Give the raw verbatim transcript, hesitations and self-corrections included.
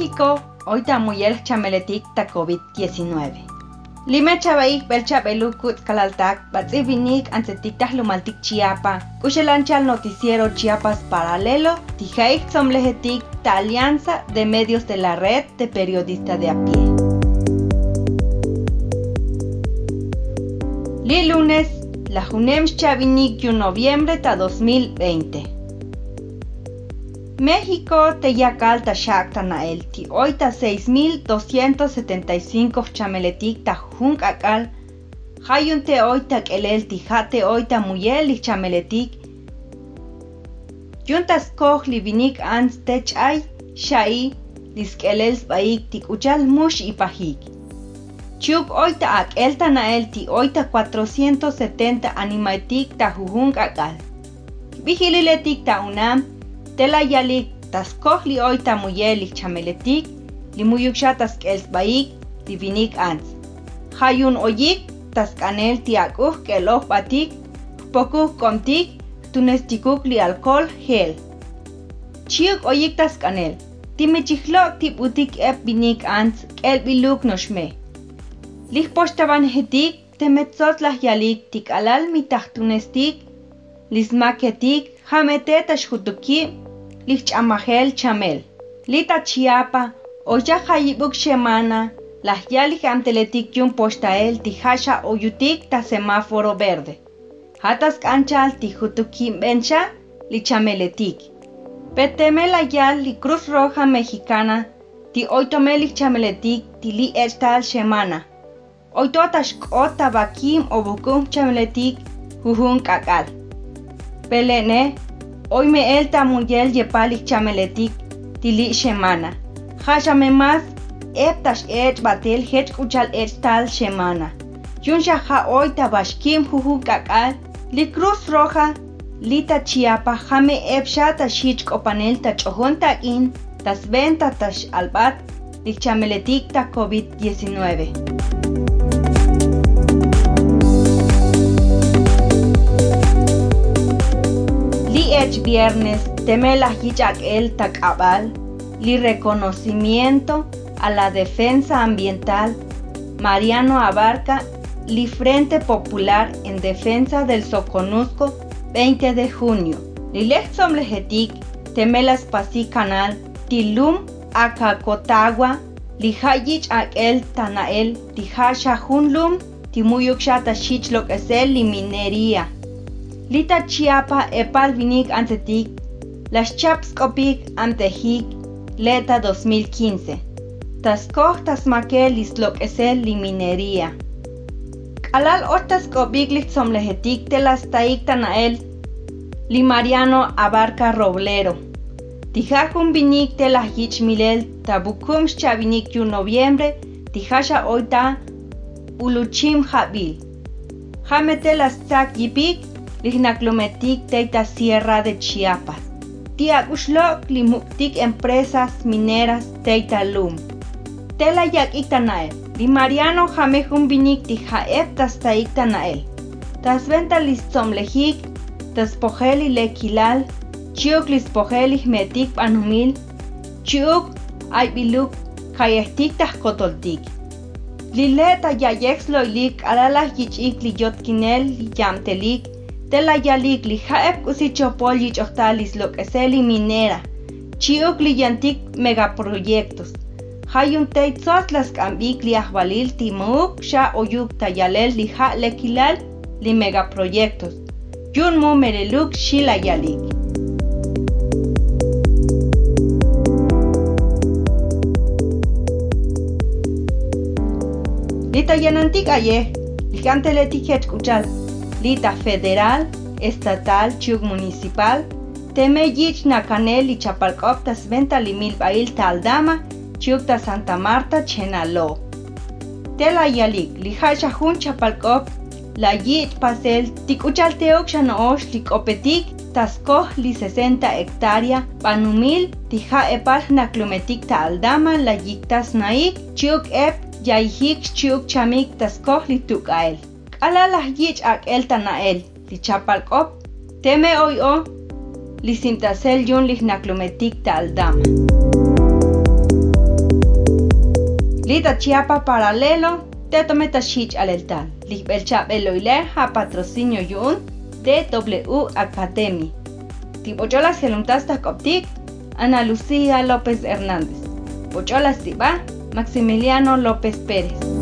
México, hoy tamuyel chameletik ta COVID diecinueve. Lime chabaik belcha belukut kalaltak, batzivinik ansetik tahlumaltik Chiapa, kushelanchal noticiero Chiapas Paralelo, tijaik somlejetik ta Alianza de Medios de la Red de Periodistas de a pie. Li lunes, la Junem chavinik yu noviembre ta dos mil veinte. México te yakal ta shakta nael ti oita seis mil doscientos setenta y cinco chameletik ta junk akal hayun te oita kelel ti jate oita muyel li chameletik yuntas koch li vinik ans tech ay shai liskelel baik tik uchal mush ipahik chuk oita akel ta nael ti oita cuatrocientos setenta animaitik ta junk akal vigililetik ta unam Tela yalik tas kohli oita muyelik chameletik, li muyuksha tas kelsbaik, li vinik ans. Hayun oyik tas kanel tiakuh keloh batik, pokuh komtik, tunestikuk li alcohol gel. Chiuk oyik tas kanel, timichiklok tip utik ep vinik ans, kel biluk noshme. Lik postaban hetik, temetzot lah yalik tik alal mitah tunestik, lismaketik, hamete tashhutuki, Lich amahel chamel. Lita Chiapa, oya hayibuk semana, las yalik amteletik yun postael tijasha oyutik ta semáforo verde. Hatas kanchal tijutuki bencha, lichameletik. Petemela yal li Cruz Roja Mexicana, ti oitomelik chameletik ti li estal semana. Oitotash kota bakim obukum chameletik, jujun kakal. Pelene, Hoy me el tamuyel yepalik chameletik tili semana. Hashame más eptash et batel het kuchal et tal semana. Yunsha ha hoy tabashkim juju kakal li Cruz Roja lita Chiapa jame epsha tashich kopanel tachohon takin tas venta tash albat li chameletik ta COVID diecinueve. Ech viernes temela hichak el takabal, li reconocimiento a la defensa ambiental, Mariano Abarca, li Frente Popular en Defensa del Soconusco, veinte de junio. Li lechomlejetik, temelas pasi canal, tilum akakotagua, li hayich ak el tanael, tijasha junlum, timuyukshata shichlok esel li minería. Lita Chiapa epal vinik antetik, las chapskopik antehik, leta dos mil quince. Taskoh tasmakel lislok esel li minería. Alal otaskopik litzomlejetik telas taik tanael, li Mariano Abarca Roblero. Tijajun vinik telas hich milel, tabukum chavinik yu noviembre, tijasha oita uluchim jabil. Jamete las tzak yipik, Lignaclometic teita Sierra de Chiapas. Tiaguslok limuktik empresas mineras teita lum. Tela yak iktanael. Li Mariano jamejun vinik tija eptas ta iktanael. Tas venta listomlejik, tas pojeli lekilal, chiuk lispojeli metik panumil, chiuk aybiluk kayestik tas kotoltik. Lileta yayexlo ilik alalah yichik li yotkinel li yamtelik, Tela yalik li jaep kusichopol yichohtalis lo que se minera. Chiuk li yantik megaproyectos. Hayun teitzot las kambik li ahbalil timuk sha oyuk tayalel li ja lekilal li megaproyectos. Yun mu mereluk shila yalik. Lita yanantik aye, li kanteletik het kuchal. Lita federal, estatal, chuk municipal, teme yich nacanel y chapalcop tas venta limil bail taldama, chuk ta Santa Marta, Chenalo. Tela yalik, li hasha jun chapalcop, la yich pasel, tikuchal teok shanoosh li kopetik, taskoh li sesenta hectárea, panumil, tija epal naklumetik ta aldama, la yiktas naik, chuk ep, yaihik chuk chamik taskoh li tukael. Alalah yich ak el tanael, li chapalcop, teme oy o, li simtasel yun li naklumetik ta aldama. Ahorita Chiapa Paralelo, te tometa Shich Aleltal, Libel Chabeloile, a patrocinio Yun, D W Academy. Tibocholas Gelumtasta Coptic, Ana Lucía López Hernández. Bocholas Tiba, Maximiliano López Pérez.